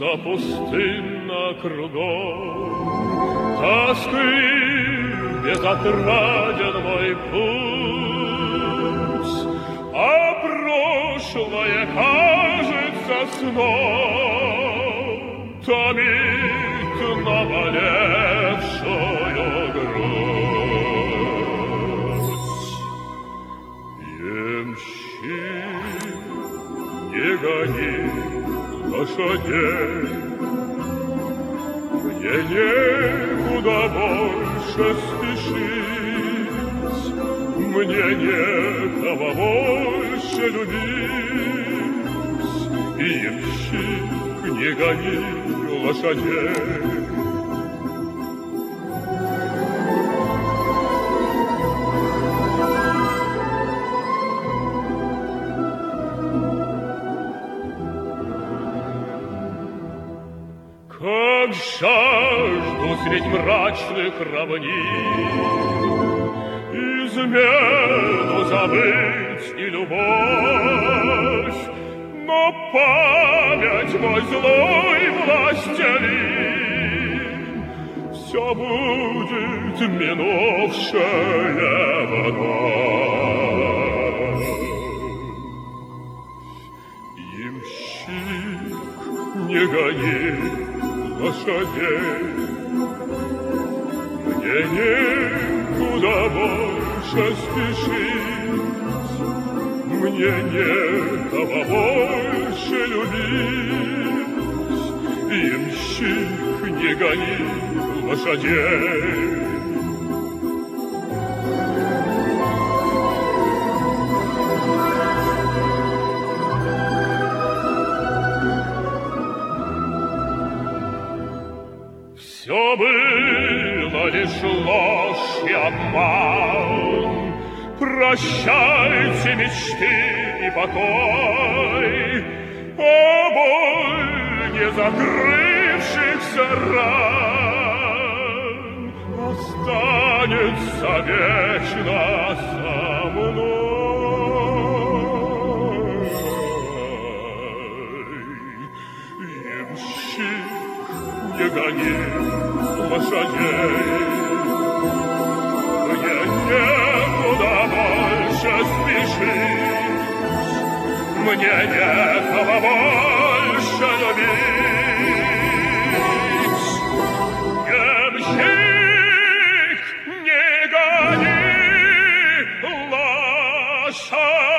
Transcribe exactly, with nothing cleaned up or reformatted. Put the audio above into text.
да пустынно кругом, тоскливый, безотраден мой путь, а прошлое кажется сном, томит наболевшую грудь. Ямщик, не гони лошадей, мне некуда больше спешить, мне некого больше любить. Ямщик, не гони лошадей. Как жажду средь мрачных равнин измену забыть и любовь, но память мой злой властелин все будет минувшее вновь. Ямщик, не гони лошадей, мне некуда больше спешить, мне некого больше любить. Ямщик, не гони лошадей. Все было лишь ложь и обман. Прощайте мечты и покой, а боль незакрывшихся ран останется вечно со мной. Ямщик, не гони лошадей, мне некуда больше спешить, мне некого больше любить. Ямщик, не гони лошадей.